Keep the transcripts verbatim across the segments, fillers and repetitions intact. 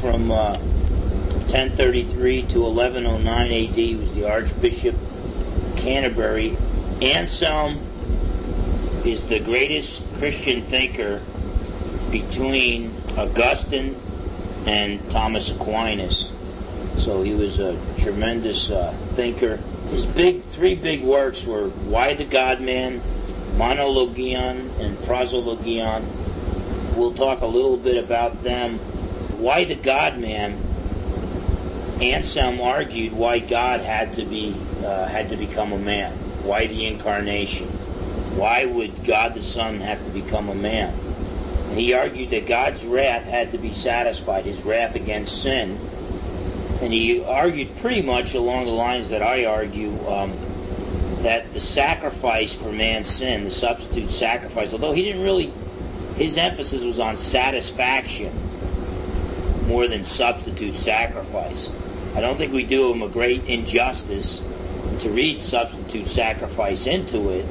from uh, ten thirty-three to eleven oh nine A D. He was the Archbishop of Canterbury. Anselm is the greatest Christian thinker between Augustine and Thomas Aquinas. So he was a tremendous uh, thinker. His big three big works were Why the God-Man, Monologion, and Prosologion. We'll talk a little bit about them. Why the God-Man? Anselm argued why God had to be uh, had to become a man. Why the incarnation? Why would God the Son have to become a man? And he argued that God's wrath had to be satisfied, his wrath against sin. And he argued pretty much along the lines that I argue, um, that the sacrifice for man's sin, the substitute sacrifice, although he didn't really, his emphasis was on satisfaction more than substitute sacrifice. I don't think we do him a great injustice to read substitute sacrifice into it,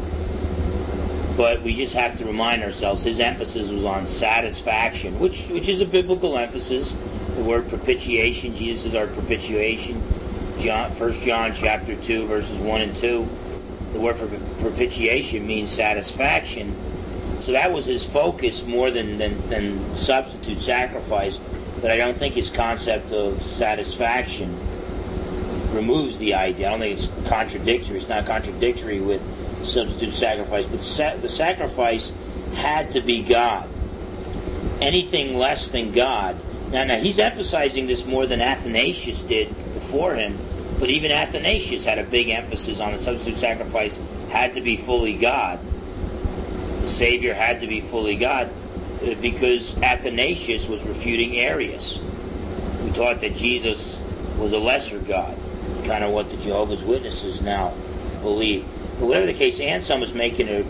but we just have to remind ourselves his emphasis was on satisfaction, which which is a biblical emphasis. The word propitiation, Jesus is our propitiation. John, First John chapter two, verses one and two. The word for propitiation means satisfaction. So that was his focus more than, than, than substitute sacrifice. But I don't think his concept of satisfaction removes the idea. I don't think it's contradictory. It's not contradictory with substitute sacrifice. But sa- the sacrifice had to be God. Anything less than God. Now, now, he's emphasizing this more than Athanasius did before him. But even Athanasius had a big emphasis on the substitute sacrifice had to be fully God. The Savior had to be fully God. Because Athanasius was refuting Arius, who taught that Jesus was a lesser God, kind of what the Jehovah's Witnesses now believe. But whatever the case, Anselm is making a,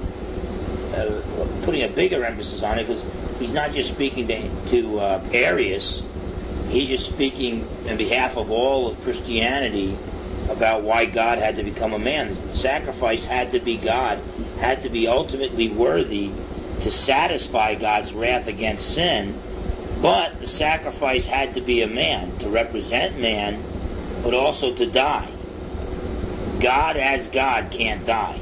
a putting a bigger emphasis on it, because he's not just speaking to, to uh, Arius, he's just speaking on behalf of all of Christianity about why God had to become a man. The sacrifice had to be God, had to be ultimately worthy to satisfy God's wrath against sin, but the sacrifice had to be a man, to represent man, but also to die. God as God can't die.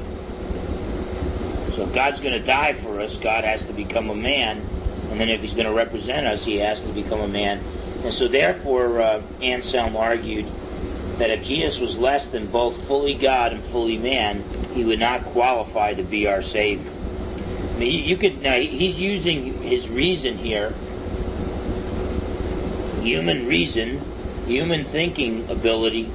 So if God's going to die for us, God has to become a man, and then if he's going to represent us, he has to become a man. And so therefore, uh, Anselm argued that if Jesus was less than both fully God and fully man, he would not qualify to be our Savior. I mean, you could now he's using his reason here, human reason, human thinking ability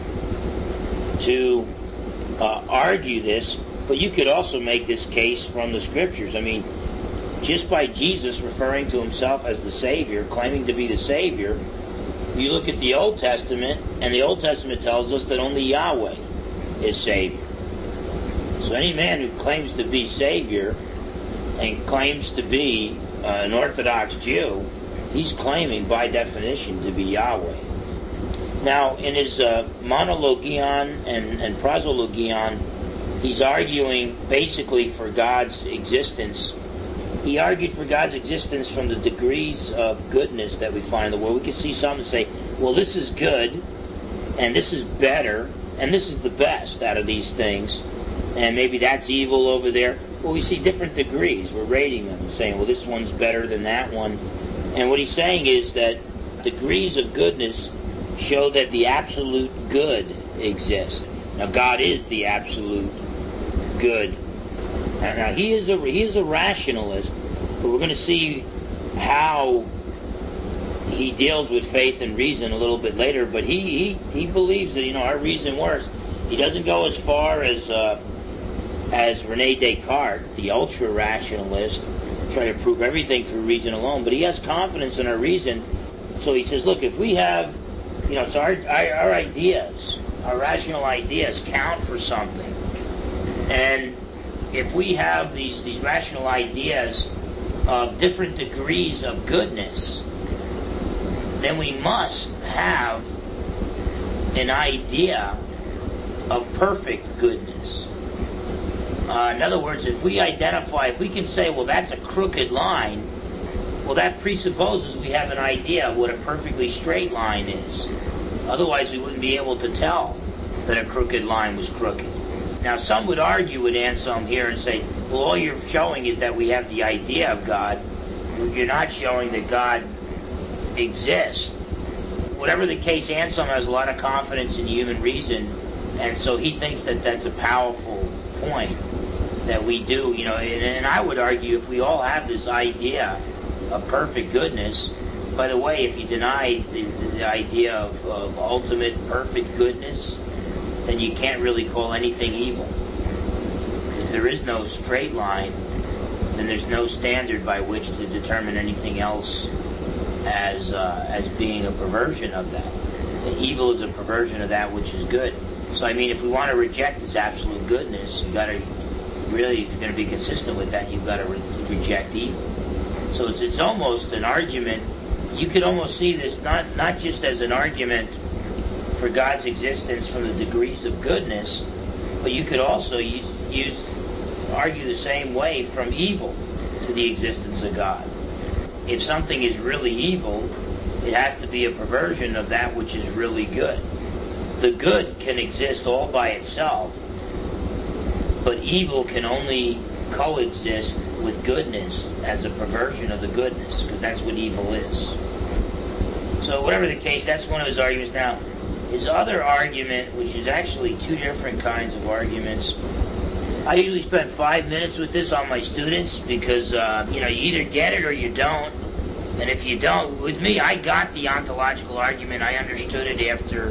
to uh, argue this, but you could also make this case from the Scriptures. I mean, just by Jesus referring to himself as the Savior, claiming to be the Savior, you look at the Old Testament, and the Old Testament tells us that only Yahweh is Savior. So any man who claims to be Savior and claims to be uh, an Orthodox Jew, he's claiming by definition to be Yahweh. Now, in his uh, Monologion and, and Prosologion, he's arguing basically for God's existence. He argued for God's existence from the degrees of goodness that we find in the world. We can see some and say, well, this is good, and this is better, and this is the best out of these things, and maybe that's evil over there. Well, we see different degrees. We're rating them and saying, well, this one's better than that one. And what he's saying is that degrees of goodness show that the absolute good exists. Now, God is the absolute good. Now, he is a he is a rationalist, but we're going to see how he deals with faith and reason a little bit later. But he he, he believes that, you know, our reason works. He doesn't go as far as uh, as René Descartes, the ultra-rationalist, try to prove everything through reason alone. But he has confidence in our reason. So he says, look, if we have, you know, so our our, our ideas, our rational ideas count for something, and if we have these, these rational ideas of different degrees of goodness, then we must have an idea of perfect goodness. Uh, in other words, if we identify, if we can say, well, that's a crooked line, Well, that presupposes we have an idea of what a perfectly straight line is. Otherwise, we wouldn't be able to tell that a crooked line was crooked. Now, some would argue with Anselm here and say, well, all you're showing is that we have the idea of God. You're not showing that God exists. Whatever the case, Anselm has a lot of confidence in human reason, and so he thinks that that's a powerful point that we do, you know, and, and I would argue if we all have this idea of perfect goodness, by the way, if you deny the, the idea of, of ultimate perfect goodness, then you can't really call anything evil. If there is no straight line, then there's no standard by which to determine anything else as uh, as being a perversion of that. The evil is a perversion of that which is good. So I mean, if we want to reject this absolute goodness, you got to really, if you're going to be consistent with that, you've got to re- reject evil. So it's it's almost an argument. You could almost see this not not just as an argument for God's existence from the degrees of goodness, but you could also use, use argue the same way from evil to the existence of God. If something is really evil, it has to be a perversion of that which is really good. The good can exist all by itself, but evil can only coexist with goodness as a perversion of the goodness, because that's what evil is. So whatever the case, that's one of his arguments. Now, his other argument, which is actually two different kinds of arguments, I usually spend five minutes with this on my students because, uh, you know, you either get it or you don't. And if you don't, with me, I got the ontological argument. I understood it after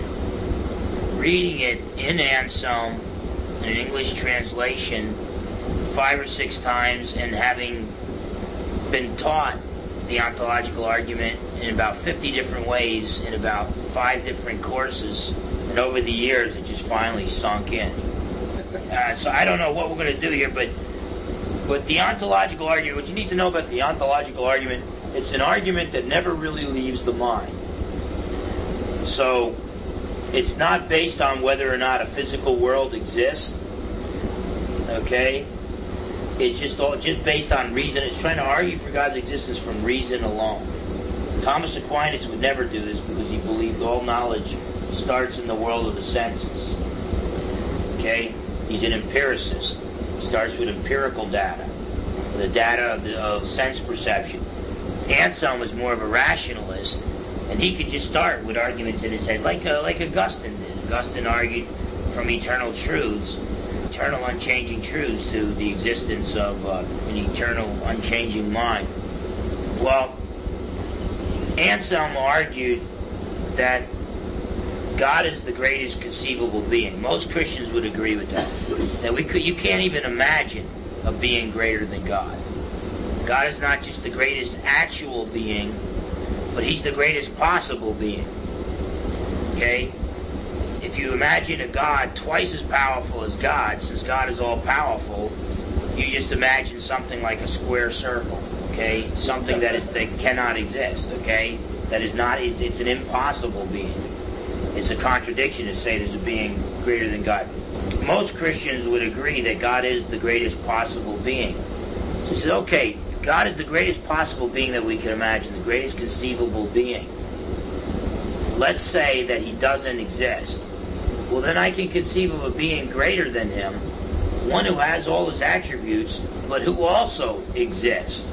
reading it in Anselm, in an English translation, five or six times, and having been taught the ontological argument in about fifty different ways in about five different courses. And over the years, it just finally sunk in. Uh, so I don't know what we're going to do here, but but the ontological argument, what you need to know about the ontological argument, it's an argument that never really leaves the mind. So it's not based on whether or not a physical world exists, okay? It's just all just based on reason. It's trying to argue for God's existence from reason alone. Thomas Aquinas would never do this because he believed all knowledge starts in the world of the senses. Okay? He's an empiricist. He starts with empirical data, the data of, the, of sense perception. Anselm was more of a rationalist, and he could just start with arguments in his head, like uh, like Augustine did. Augustine argued from eternal truths, eternal unchanging truths, to the existence of uh, an eternal unchanging mind. Well, Anselm argued that God is the greatest conceivable being. Most Christians would agree with that. That we could, you can't even imagine a being greater than God. God is not just the greatest actual being, but He's the greatest possible being. Okay? If you imagine a God twice as powerful as God, since God is all powerful, you just imagine something like a square circle. Okay? Something that is that cannot exist. Okay? That is not. It's, it's an impossible being. It's a contradiction to say there's a being greater than God. Most Christians would agree that God is the greatest possible being. So he said, okay, God is the greatest possible being that we can imagine, the greatest conceivable being. Let's say that He doesn't exist. Well, then I can conceive of a being greater than Him, one who has all His attributes, but who also exists.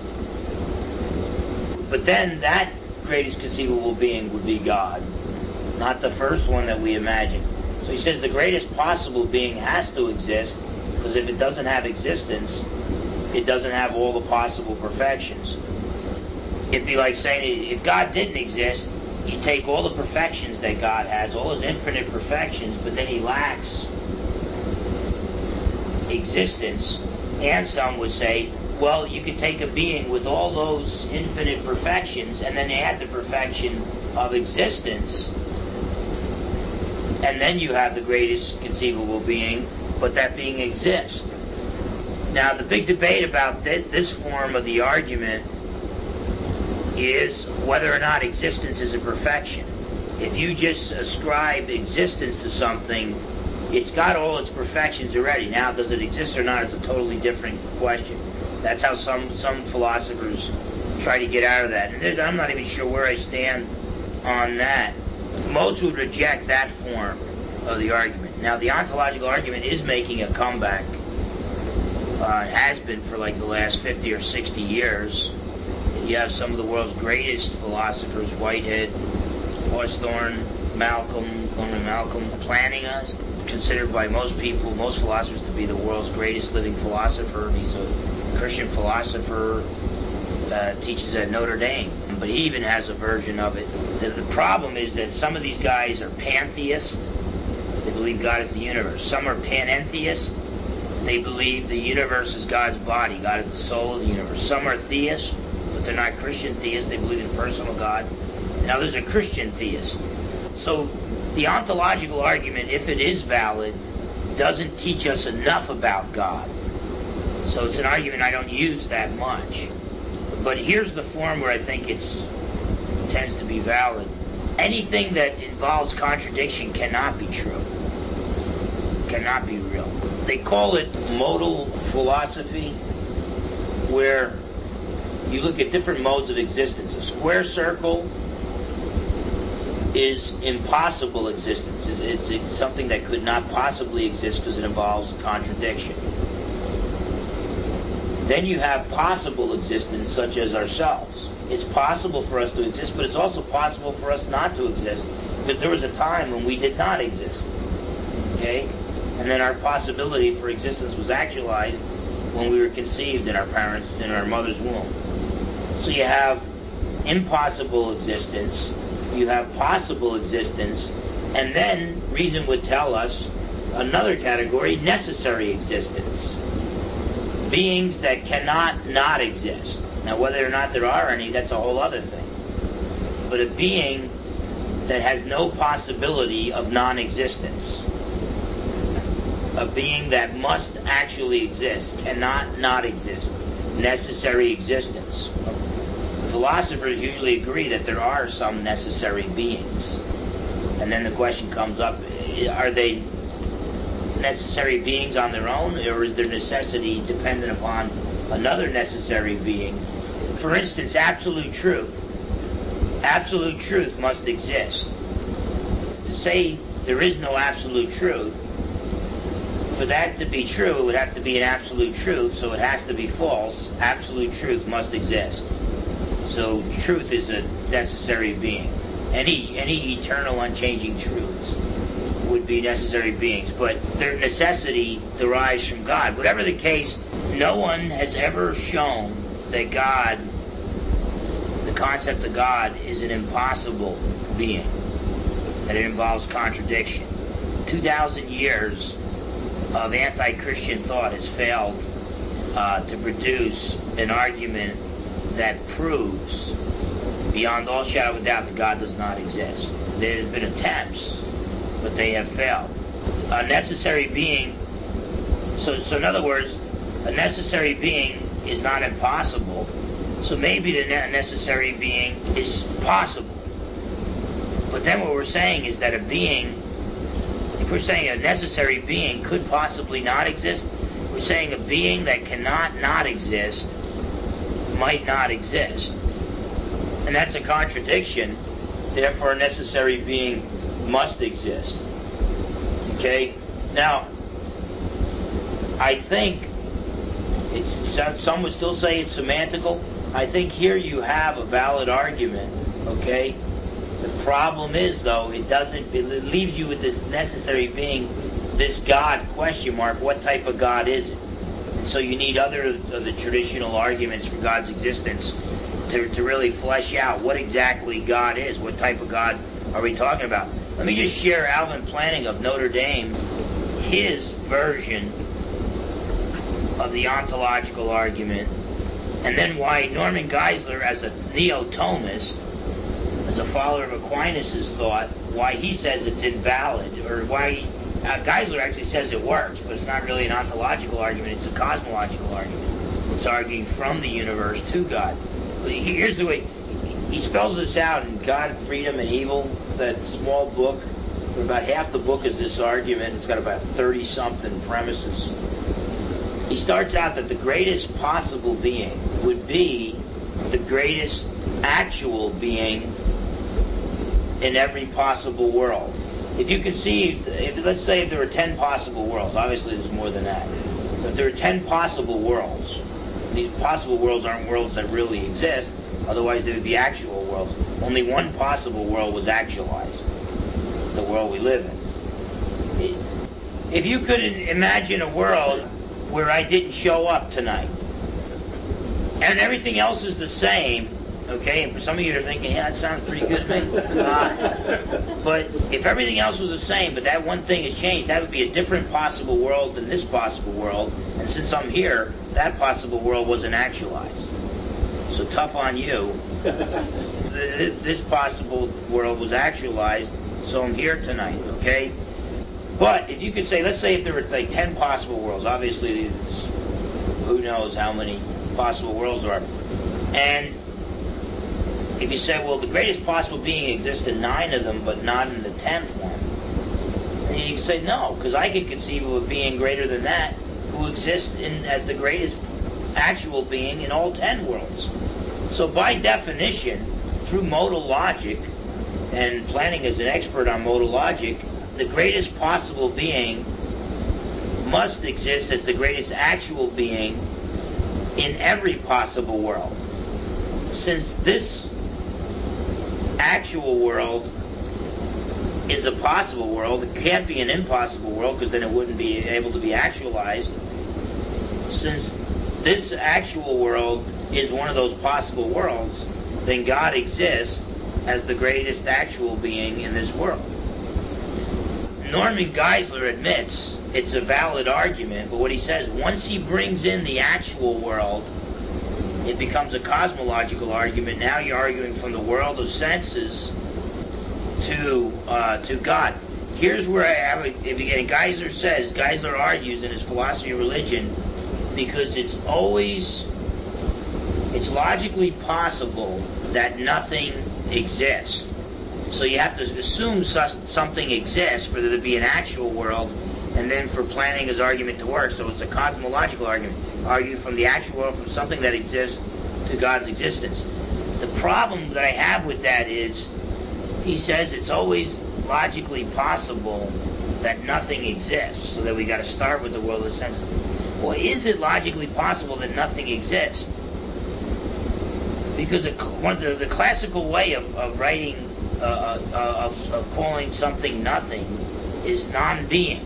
But then that greatest conceivable being would be God, not the first one that we imagine. So he says the greatest possible being has to exist, because if it doesn't have existence, it doesn't have all the possible perfections. It'd be like saying if God didn't exist, you take all the perfections that God has, all His infinite perfections, but then He lacks existence. And some would say, well, you could take a being with all those infinite perfections and then add the perfection of existence, and then you have the greatest conceivable being, but that being exists. Now, the big debate about th- this form of the argument is whether or not existence is a perfection. If you just ascribe existence to something, it's got all its perfections already. Now, does it exist or not is a totally different question. That's how some, some philosophers try to get out of that. And I'm not even sure where I stand on that. Most would reject that form of the argument. Now, the ontological argument is making a comeback. Uh, it has been for like the last fifty or sixty years. You have some of the world's greatest philosophers, Whitehead, Hawthorne, Malcolm, Norman Malcolm, Plantinga, considered by most people, most philosophers, to be the world's greatest living philosopher. He's a Christian philosopher, uh, teaches at Notre Dame, but he even has a version of it. The, the problem is that some of these guys are pantheists. They believe God is the universe. Some are panentheists. They believe the universe is God's body. God is the soul of the universe. Some are theists, but they're not Christian theists. They believe in personal God. And others are Christian theists. So the ontological argument, if it is valid, doesn't teach us enough about God. So it's an argument I don't use that much. But here's the form where I think it tends to be valid. Anything that involves contradiction cannot be true. Cannot be real. They call it modal philosophy, where you look at different modes of existence. A square circle is impossible existence. It's, it's something that could not possibly exist because it involves contradiction. Then you have possible existence, such as ourselves. It's possible for us to exist, but it's also possible for us not to exist, because there was a time when we did not exist. Okay? And then our possibility for existence was actualized when we were conceived in our parents, in our mother's womb. So you have impossible existence, you have possible existence, and then reason would tell us another category, necessary existence. Beings that cannot not exist. Now, whether or not there are any, that's a whole other thing. But a being that has no possibility of non-existence. A being that must actually exist, cannot not exist. Necessary existence. Philosophers usually agree that there are some necessary beings. And then the question comes up, are they necessary beings on their own, or is their necessity dependent upon another necessary being? For instance, absolute truth. Absolute truth must exist. To say there is no absolute truth, for that to be true, it would have to be an absolute truth, so it has to be false. Absolute truth must exist. So truth is a necessary being. Any any eternal, unchanging truths would be necessary beings, but their necessity derives from God. Whatever the case, no one has ever shown that God, the concept of God, is an impossible being, that it involves contradiction. Two thousand years of anti-Christian thought has failed uh, to produce an argument that proves beyond all shadow of a doubt that God does not exist. There have been attempts, but they have failed. A necessary being, so, so in other words, a necessary being is not impossible, so maybe the ne- necessary being is possible. But then what we're saying is that a being, if we're saying a necessary being could possibly not exist, we're saying a being that cannot not exist might not exist. And that's a contradiction. Therefore, a necessary being must exist. Okay? Now, I think it's, some would still say it's semantical. I think here you have a valid argument. Okay? The problem is, though, it doesn't, it leaves you with this necessary being, this God question mark. What type of God is it? And so you need other of the traditional arguments for God's existence to, to really flesh out what exactly God is. What type of God are we talking about? Let me just share Alvin Plantinga of Notre Dame, his version of the ontological argument, and then why Norman Geisler, as a neo-Thomist, as a follower of Aquinas' thought, why he says it's invalid, or why he, uh, Geisler actually says it works, but it's not really an ontological argument, it's a cosmological argument. It's arguing from the universe to God. Here's the way he spells this out in God, Freedom, and Evil, that small book, where about half the book is this argument. It's got about thirty-something premises. He starts out that the greatest possible being would be the greatest actual being in every possible world. If you conceived, if, let's say if there were ten possible worlds, obviously there's more than that, but if there are ten possible worlds, these possible worlds aren't worlds that really exist, otherwise they would be actual worlds. Only one possible world was actualized, the world we live in. If you could imagine a world where I didn't show up tonight, and everything else is the same, okay, and for some of you are thinking, yeah, that sounds pretty good to me. Uh, but if everything else was the same, but that one thing has changed, that would be a different possible world than this possible world. And since I'm here, that possible world wasn't actualized. So tough on you. This possible world was actualized, so I'm here tonight, okay? But if you could say, let's say if there were like ten possible worlds, obviously who knows how many possible worlds there are. And if you say, well, the greatest possible being exists in nine of them, but not in the tenth one, and you can say, no, because I can conceive of a being greater than that who exists in, as the greatest actual being in all ten worlds. So by definition, through modal logic, and Planning is an expert on modal logic, the greatest possible being must exist as the greatest actual being in every possible world. Since this actual world is a possible world, it can't be an impossible world because then it wouldn't be able to be actualized. Since this actual world is one of those possible worlds, then God exists as the greatest actual being in this world. Norman Geisler admits it's a valid argument, but what he says, once he brings in the actual world, it becomes a cosmological argument. Now you're arguing from the world of senses to uh, to God. Here's where I have it. And Geisler says, Geisler argues in his Philosophy of Religion, because it's always, it's logically possible that nothing exists. So you have to assume something exists for there to be an actual world, and then for Planning his argument to work. So it's a cosmological argument. Argue from the actual world, from something that exists to God's existence. The problem that I have with that is, he says it's always logically possible that nothing exists, so that we got to start with the world of senses. Well, is it logically possible that nothing exists? Because the, one, the, the classical way of, of writing, uh, uh, of, of calling something nothing, is non-being.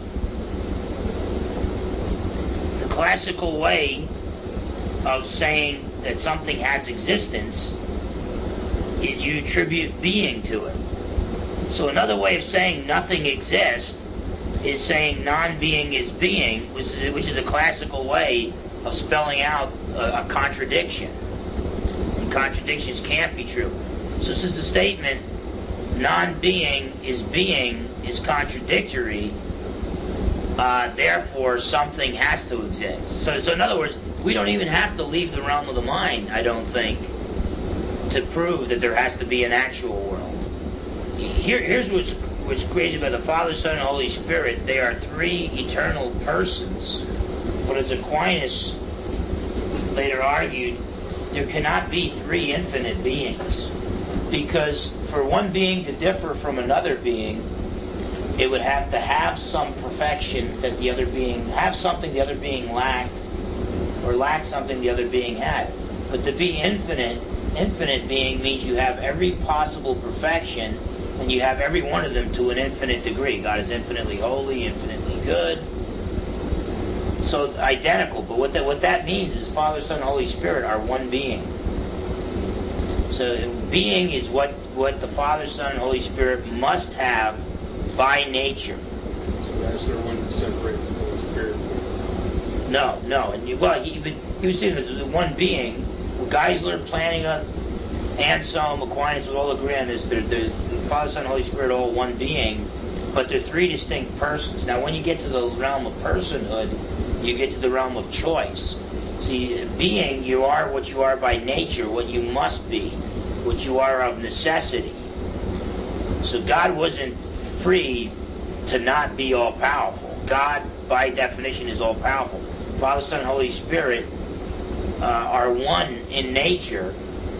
The classical way of saying that something has existence is you attribute being to it. So another way of saying nothing exists is saying non-being is being, which is, which is a classical way of spelling out a, a contradiction. And contradictions can't be true. So since the statement non-being is being is contradictory, uh, therefore something has to exist. So, so in other words, we don't even have to leave the realm of the mind, I don't think, to prove that there has to be an actual world. Here, here's what's, what's created by the Father, Son, and Holy Spirit. They are three eternal persons. But as Aquinas later argued, there cannot be three infinite beings. Because for one being to differ from another being, it would have to have some perfection that the other being, have something the other being lacked, or lack something the other being had. But to be infinite, infinite being means you have every possible perfection, and you have every one of them to an infinite degree. God is infinitely holy, infinitely good. So identical. But what that what that means is Father, Son, and Holy Spirit are one being. So being is what, what the Father, Son, and Holy Spirit must have by nature. So that's their one separate from the Holy Spirit? No, no. And you, well, he, he was saying there's one being. Geisler, Planning, Anselm, Aquinas would all agree on this. They're, they're, the Father, Son, and Holy Spirit are all one being, but they're three distinct persons. Now, when you get to the realm of personhood, you get to the realm of choice. See, being, you are what you are by nature, what you must be, what you are of necessity. So God wasn't free to not be all-powerful. God, by definition, is all-powerful. Father, Son, and Holy Spirit uh, are one in nature,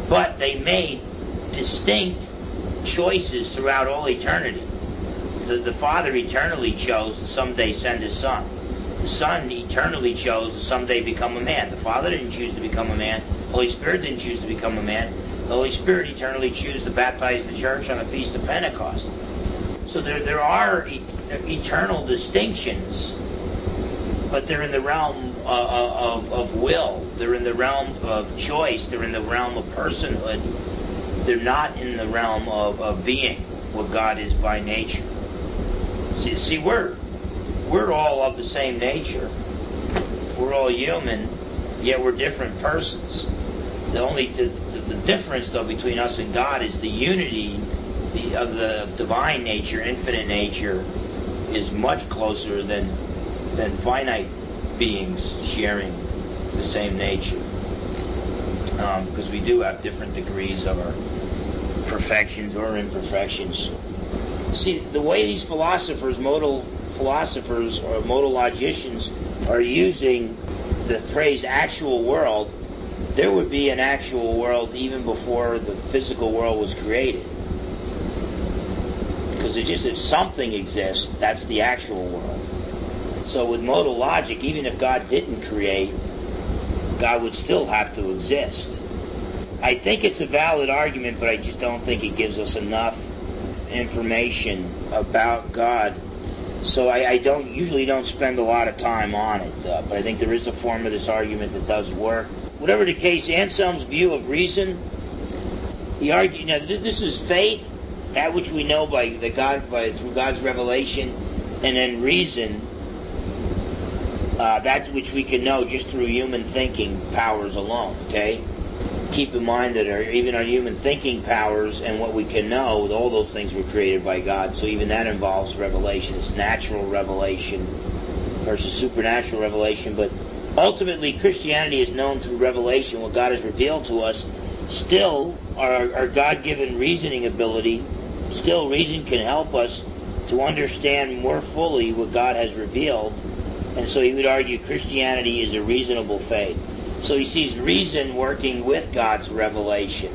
But they made distinct choices throughout all eternity. The, the Father eternally chose to someday send His Son. The Son eternally chose to someday become a man. The Father didn't choose to become a man. The Holy Spirit didn't choose to become a man. The Holy Spirit eternally chose to baptize the church on the Feast of Pentecost. So there, there are e- eternal distinctions, but they're in the realm uh, of, of will. They're in the realm of choice. They're in the realm of personhood. They're not in the realm of, of being what God is by nature. See, see, we're we're all of the same nature. We're all human, yet we're different persons. The only the, the, the difference, though, between us and God is the unity the, of the divine nature, infinite nature, is much closer than than finite beings sharing the same nature. Um, because we do have different degrees of our perfections or imperfections. See, the way these philosophers, modal philosophers or modal logicians are using the phrase actual world, there would be an actual world even before the physical world was created. Because it's just if something exists, that's the actual world. So with modal logic, even if God didn't create, God would still have to exist. I think it's a valid argument, but I just don't think it gives us enough information about God. So I, I don't usually don't spend a lot of time on it, uh, but I think there is a form of this argument that does work. Whatever the case, Anselm's view of reason, he argued, now this is faith, that which we know by the God by through God's revelation, and then reason, uh, that which we can know just through human thinking powers alone. Okay, keep in mind that our, even our human thinking powers and what we can know, all those things were created by God. So even that involves revelation. It's natural revelation versus supernatural revelation. But ultimately, Christianity is known through revelation, what God has revealed to us. Still, our, our God-given reasoning ability, still reason can help us to understand more fully what God has revealed. And so he would argue Christianity is a reasonable faith. So he sees reason working with God's revelation.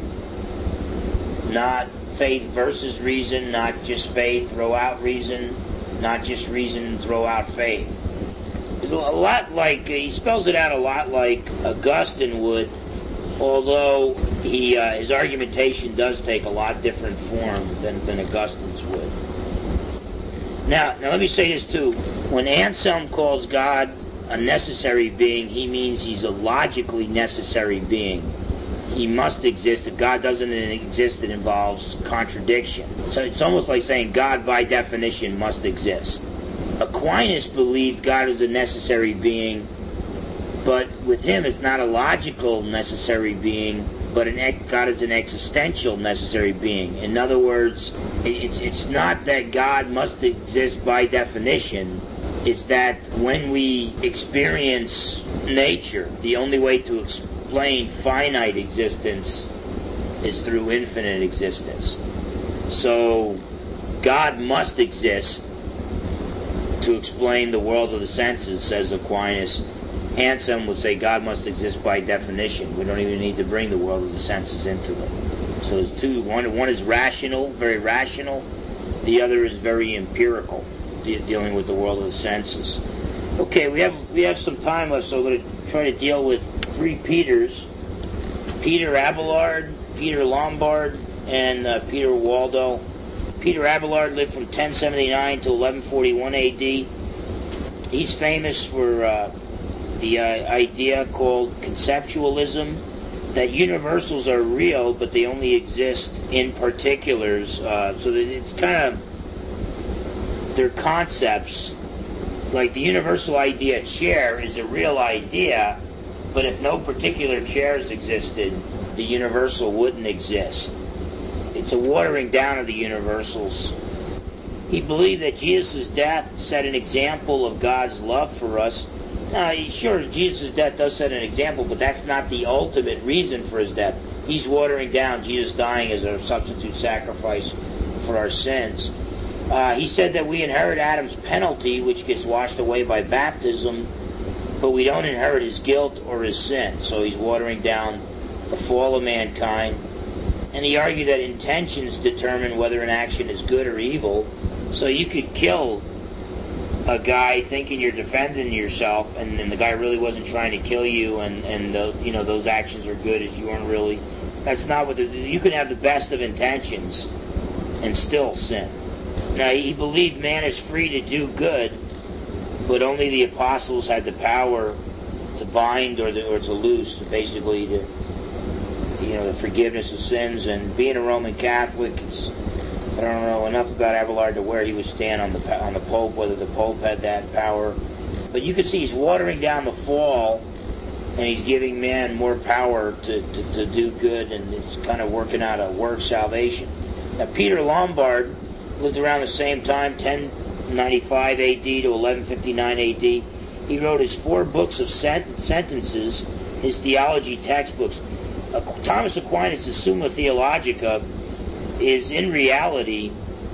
Not faith versus reason, not just faith, throw out reason, not just reason, throw out faith. It's a lot like, he spells it out a lot like Augustine would, although he uh, his argumentation does take a lot different form than, than Augustine's would. Now, now let me say this too. When Anselm calls God a necessary being, he means he's a logically necessary being. He must exist. If God doesn't exist, it involves contradiction. So it's almost like saying God by definition must exist. Aquinas believed God was a necessary being, but with him it's not a logical necessary being, but an, God is an existential necessary being. In other words, it's, it's not that God must exist by definition. It's that when we experience nature, the only way to explain finite existence is through infinite existence. So God must exist to explain the world of the senses, says Aquinas. Anselm would say God must exist by definition. We don't even need to bring the world of the senses into it. So there's two. One, one is rational, very rational. The other is very empirical, de- dealing with the world of the senses. Okay, we have we have some time left, so we're going to try to deal with three Peters: Peter Abelard, Peter Lombard, and uh, Peter Waldo. Peter Abelard lived from ten seventy-nine to eleven forty-one A D. He's famous for uh, the uh, idea called conceptualism, that universals are real, but they only exist in particulars. Uh, so that it's kind of, they're concepts. Like the universal idea chair is a real idea, but if no particular chairs existed, the universal wouldn't exist. It's a watering down of the universals. He believed that Jesus' death set an example of God's love for us. Now, sure, Jesus' death does set an example, but that's not the ultimate reason for his death. He's watering down Jesus dying as a substitute sacrifice for our sins. Uh, he said that we inherit Adam's penalty, which gets washed away by baptism, but we don't inherit his guilt or his sin. So he's watering down the fall of mankind. And he argued that intentions determine whether an action is good or evil. So you could kill a guy thinking you're defending yourself, and, and the guy really wasn't trying to kill you, and, and the, you know, those actions are good as you weren't really. That's not what the, you can have the best of intentions and still sin. Now, he believed man is free to do good, but only the apostles had the power to bind or, the, or to loose, to basically to, you know, the forgiveness of sins. And being a Roman Catholic, it's, I don't know enough about Abelard to where he would stand on the on the Pope, whether the Pope had that power. But you can see he's watering down the fall, and he's giving man more power to, to, to do good, and it's kind of working out a work salvation. Now, Peter Lombard lived around the same time, ten ninety-five A D to eleven fifty-nine A D. He wrote his four books of sent- sentences, his theology textbooks. Uh, Thomas Aquinas' Summa Theologica is in reality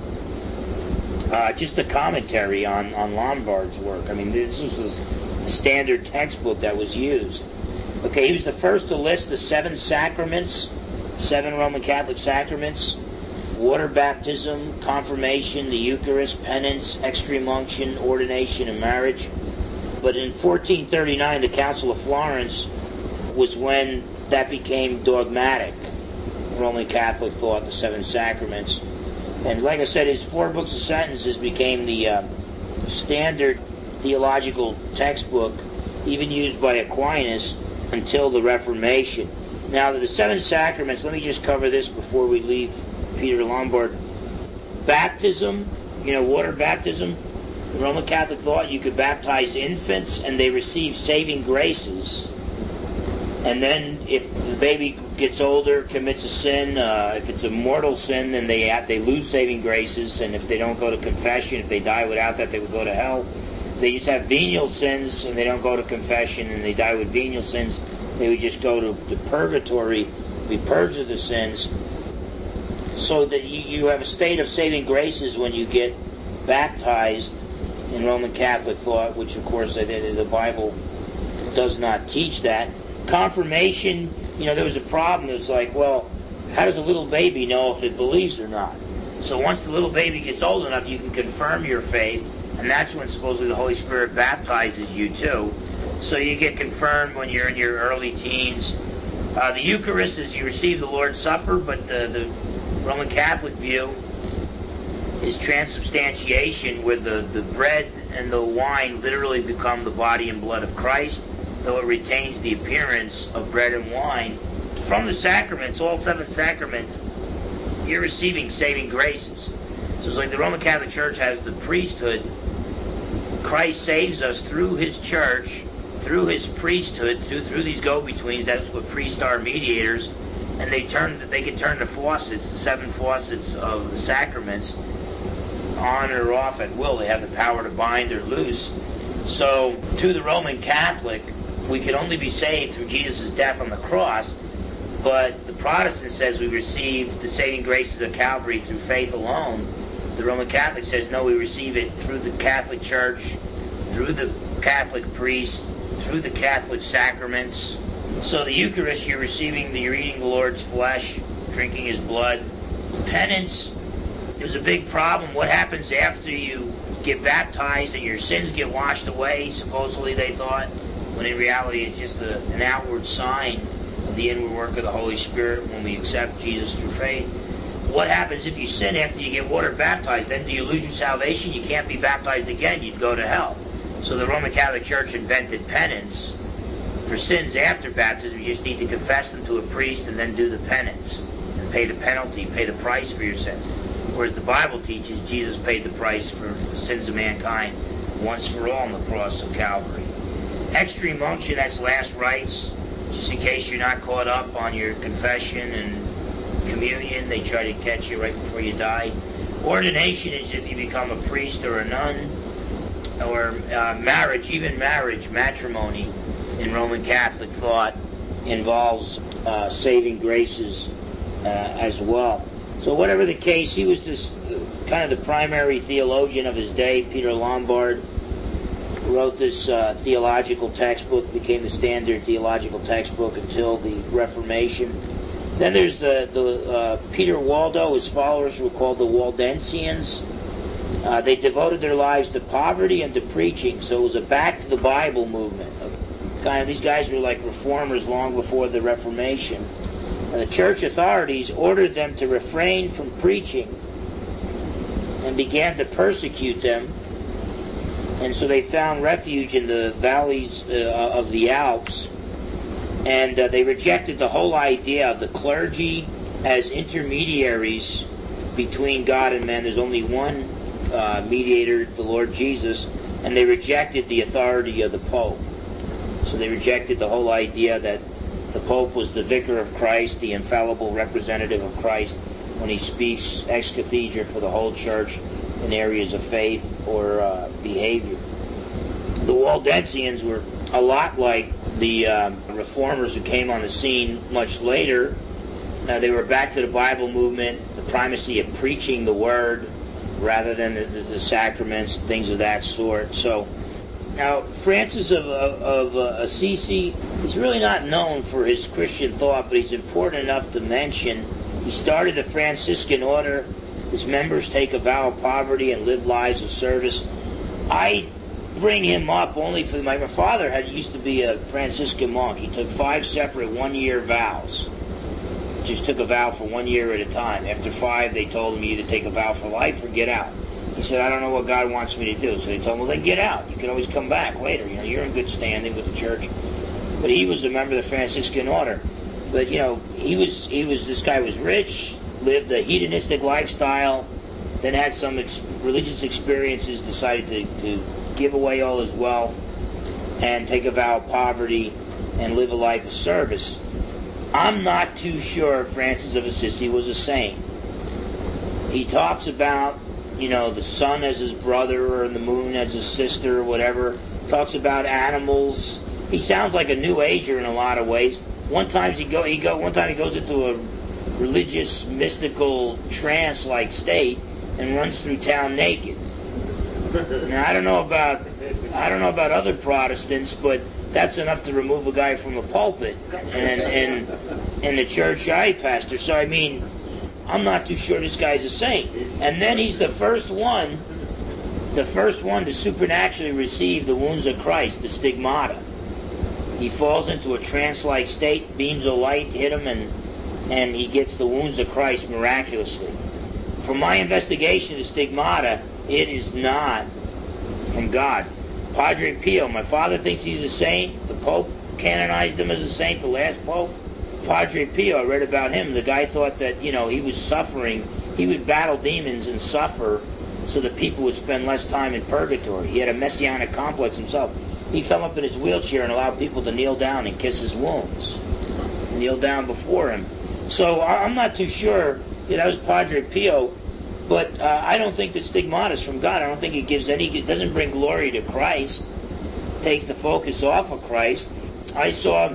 uh, just a commentary on, on Lombard's work. I mean, this was a standard textbook that was used. Okay, he was the first to list the seven sacraments, seven Roman Catholic sacraments: water baptism, confirmation, the Eucharist, penance, extreme unction, ordination, and marriage. But in fourteen thirty-nine, the Council of Florence was when that became dogmatic. Roman Catholic thought, the seven sacraments. And like I said, his four books of sentences became the uh, standard theological textbook, even used by Aquinas until the Reformation. Now, the seven sacraments, let me just cover this before we leave Peter Lombard. Baptism, you know, water baptism. The Roman Catholic thought you could baptize infants and they receive saving graces. And then if the baby gets older, commits a sin, uh, if it's a mortal sin, then they have, they lose saving graces, and if they don't go to confession, if they die without that, they would go to hell. If they just have venial sins and they don't go to confession and they die with venial sins, they would just go to, to purgatory, be purged of the sins. So that you, you have a state of saving graces when you get baptized in Roman Catholic thought, which of course the, the Bible does not teach that. Confirmation, you know, there was a problem. It was like, well, how does a little baby know if it believes or not? So once the little baby gets old enough, you can confirm your faith, and that's when supposedly the Holy Spirit baptizes you too. So you get confirmed when you're in your early teens. Uh, the Eucharist is you receive the Lord's Supper, but the, the Roman Catholic view is transubstantiation, where the, the bread and the wine literally become the body and blood of Christ, though it retains the appearance of bread and wine. From the sacraments, all seven sacraments, you're receiving saving graces. So it's like the Roman Catholic Church has the priesthood. Christ saves us through his church, through his priesthood, through, through these go-betweens. That's what priests are, mediators. And they turn, they can turn the faucets, the seven faucets of the sacraments, on or off at will. They have the power to bind or loose. So to the Roman Catholic, we can only be saved through Jesus' death on the cross, but the Protestant says we receive the saving graces of Calvary through faith alone. The Roman Catholic says no, we receive it through the Catholic Church, through the Catholic priest, through the Catholic sacraments. So the Eucharist, you're receiving, the, you're eating the Lord's flesh, drinking his blood. Penance, there's a big problem. What happens after you get baptized and your sins get washed away, supposedly they thought, when in reality it's just a, an outward sign of the inward work of the Holy Spirit when we accept Jesus through faith. What happens if you sin after you get water baptized? Then do you lose your salvation? You can't be baptized again. You'd go to hell. So the Roman Catholic Church invented penance for sins after baptism. You just need to confess them to a priest and then do the penance and pay the penalty, pay the price for your sins. Whereas the Bible teaches Jesus paid the price for the sins of mankind once for all on the cross of Calvary. Extreme unction, that's last rites, just in case you're not caught up on your confession and communion. They try to catch you right before you die. Ordination is if you become a priest or a nun. Or uh, marriage, even marriage, matrimony in Roman Catholic thought involves uh, saving graces uh, as well. So whatever the case, he was just kind of the primary theologian of his day, Peter Lombard. wrote this uh, theological textbook, became the standard theological textbook until the Reformation. Then there's the, the uh, Peter Waldo. His followers were called the Waldensians. Uh, they devoted their lives to poverty and to preaching, so it was a back to the Bible movement. Kind of, these guys were like reformers long before the Reformation. And the church authorities ordered them to refrain from preaching and began to persecute them. And so they found refuge in the valleys uh, of the Alps. And uh, they rejected the whole idea of the clergy as intermediaries between God and man. There's only one uh, mediator, the Lord Jesus. And they rejected the authority of the Pope. So they rejected the whole idea that the Pope was the vicar of Christ, the infallible representative of Christ, when he speaks ex cathedra for the whole church in areas of faith or uh, behavior. The Waldensians were a lot like the uh, reformers who came on the scene much later. Uh, they were back to the Bible movement, the primacy of preaching the Word rather than the, the, the sacraments, things of that sort. So now Francis of, of, of uh, Assisi is really not known for his Christian thought, but he's important enough to mention. He started the Franciscan order. His members take a vow of poverty and live lives of service. I bring him up only for my, my father had used to be a Franciscan monk. He took five separate one-year vows. Just took a vow for one year at a time. After five, they told him you either take a vow for life or get out. He said, I don't know what God wants me to do. So they told him, well, then get out. You can always come back later. You know, you're in good standing with the church. But he was a member of the Franciscan order. But, you know, he was, he was, this guy was rich, lived a hedonistic lifestyle, then had some ex- religious experiences, decided to, to give away all his wealth and take a vow of poverty and live a life of service. I'm not too sure Francis of Assisi was a saint. He talks about, you know, the sun as his brother or the moon as his sister or whatever. Talks about animals. He sounds like a New Ager in a lot of ways. One time he go, he go, one time he goes into a religious, mystical, trance-like state and runs through town naked. Now I don't know about, I don't know about other Protestants, but that's enough to remove a guy from a pulpit and and in the church I pastor. So I mean, I'm not too sure this guy's a saint. And then he's the first one, the first one to supernaturally receive the wounds of Christ, the stigmata. He falls into a trance-like state, beams of light hit him, and and he gets the wounds of Christ miraculously. From my investigation, the stigmata, it is not from God. Padre Pio, my father thinks he's a saint. The Pope canonized him as a saint, the last Pope. Padre Pio, I read about him. The guy thought that, you know, he was suffering. He would battle demons and suffer so that people would spend less time in purgatory. He had a messianic complex himself. He'd come up in his wheelchair and allow people to kneel down and kiss his wounds. Kneel down before him. So I'm not too sure. Yeah, that was Padre Pio. But uh, I don't think the stigmata is from God. I don't think it gives any, it doesn't bring glory to Christ. It takes the focus off of Christ. I saw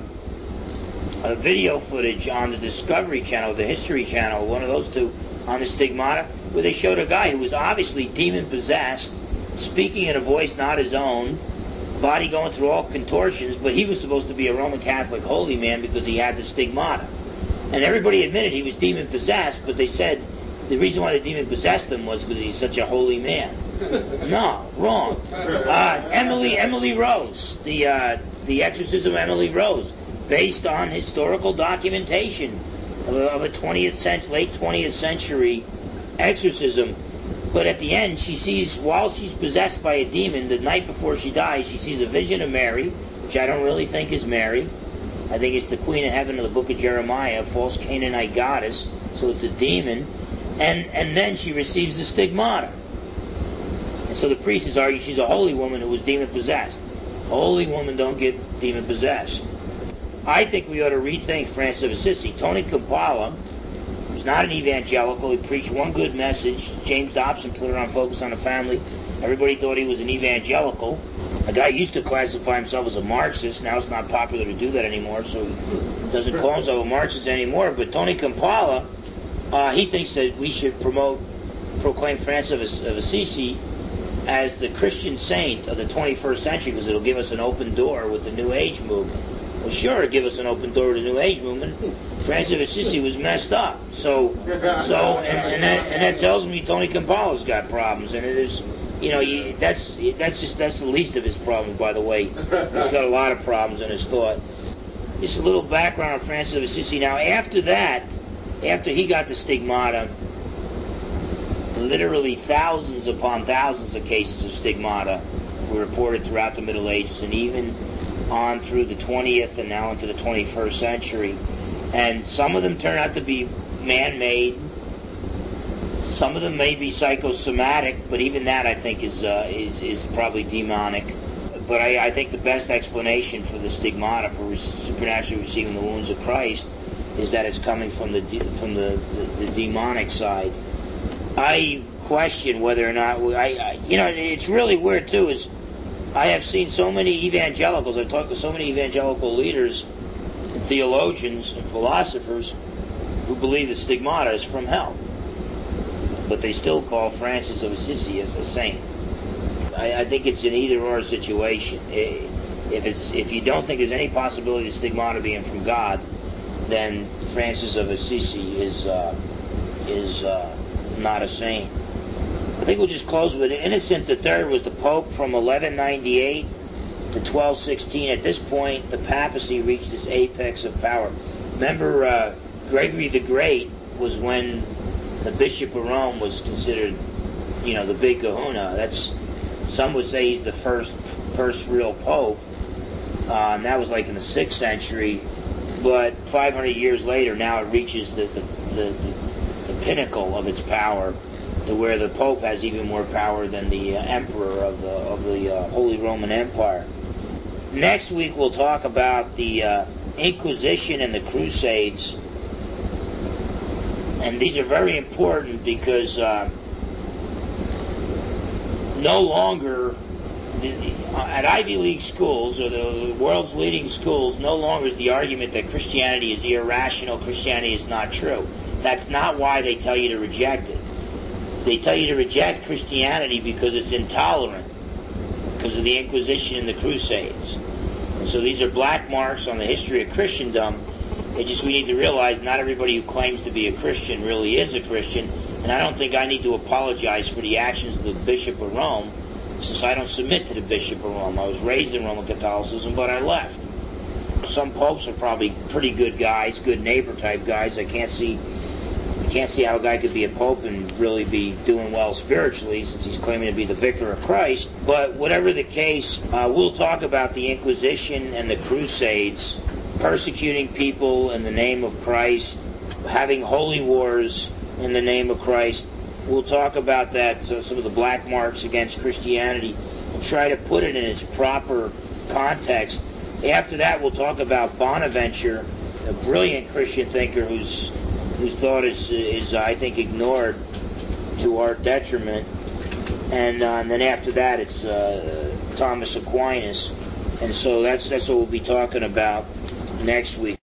a video footage on the Discovery Channel, the History Channel, one of those two, on the stigmata, where they showed a guy who was obviously demon-possessed, speaking in a voice not his own, body going through all contortions, but he was supposed to be a Roman Catholic holy man because he had the stigmata. And everybody admitted he was demon-possessed, but they said the reason why the demon possessed him was because he's such a holy man. No, wrong. Uh, Emily Emily Rose, the uh, the exorcism of Emily Rose, based on historical documentation of a, of a twentieth century, late twentieth century exorcism. But at the end, she sees, while she's possessed by a demon, the night before she dies, she sees a vision of Mary, which I don't really think is Mary. I think it's the Queen of Heaven of the book of Jeremiah, a false Canaanite goddess, so it's a demon. And and then she receives the stigmata. And so the priest argues she's a holy woman who was demon-possessed. Holy women don't get demon-possessed. I think we ought to rethink Francis of Assisi. Tony Campolo was not an evangelical. He preached one good message. James Dobson put it on Focus on the Family. Everybody thought he was an evangelical. A guy used to classify himself as a Marxist. Now it's not popular to do that anymore, so he doesn't call himself a Marxist anymore. But Tony Campolo, Uh, he thinks that we should promote, proclaim Francis of, of Assisi as the Christian saint of the twenty-first century, because it'll give us an open door with the New Age movement. Well, sure, it'll give us an open door with the New Age movement. Francis of Assisi was messed up. So, so, and, and, that, and that tells me Tony Campolo's got problems, and it is, you know, you, that's that's just that's the least of his problems, by the way. He's got a lot of problems in his thought. Just a little background on Francis of Assisi. Now, after that, after he got the stigmata, literally thousands upon thousands of cases of stigmata were reported throughout the Middle Ages, and even on through the twentieth and now into the twenty-first century. And some of them turn out to be man-made. Some of them may be psychosomatic, but even that, I think, is uh, is, is probably demonic. But I, I think the best explanation for the stigmata, for re- supernaturally receiving the wounds of Christ, is that it's coming from the de- from the, the, the demonic side. I question whether or not we, I, I, you know, it's really weird too. Is I have seen so many evangelicals. I've talked to so many evangelical leaders, and theologians, and philosophers who believe the stigmata is from hell, but they still call Francis of Assisi as a saint. I, I think it's an either-or situation. If it's if you don't think there's any possibility of stigmata being from God, then Francis of Assisi is uh, is uh, not a saint. I think we'll just close with it. Innocent the Third was the Pope from eleven ninety-eight to twelve sixteen. At this point, the papacy reached its apex of power. Remember, uh, Gregory the Great was when the Bishop of Rome was considered, you know, the big kahuna. That's, some would say he's the first first real pope, uh, and that was like in the sixth century. But five hundred years later, now it reaches the the, the, the, the pinnacle of its power, to where the Pope has even more power than the uh, Emperor of the of the uh, Holy Roman Empire. Next week we'll talk about the uh, Inquisition and the Crusades, and these are very important because uh, no longer at Ivy League schools, or the world's leading schools, no longer is the argument that Christianity is irrational, Christianity is not true. That's not why they tell you to reject it. They tell you to reject Christianity because it's intolerant, because of the Inquisition and the Crusades. And so these are black marks on the history of Christendom. It just, we need to realize not everybody who claims to be a Christian really is a Christian, and I don't think I need to apologize for the actions of the Bishop of Rome, since I don't submit to the Bishop of Rome. I was raised in Roman Catholicism, but I left. Some popes are probably pretty good guys, good neighbor type guys. I can't see I can't see how a guy could be a pope and really be doing well spiritually, since he's claiming to be the vicar of Christ. But whatever the case, uh, we'll talk about the Inquisition and the Crusades, persecuting people in the name of Christ, having holy wars in the name of Christ. We'll talk about that, so some of the black marks against Christianity, and try to put it in its proper context. After that, we'll talk about Bonaventure, a brilliant Christian thinker whose whose thought is, is I think, ignored to our detriment. And, uh, and then after that, it's uh, Thomas Aquinas. And so that's that's what we'll be talking about next week.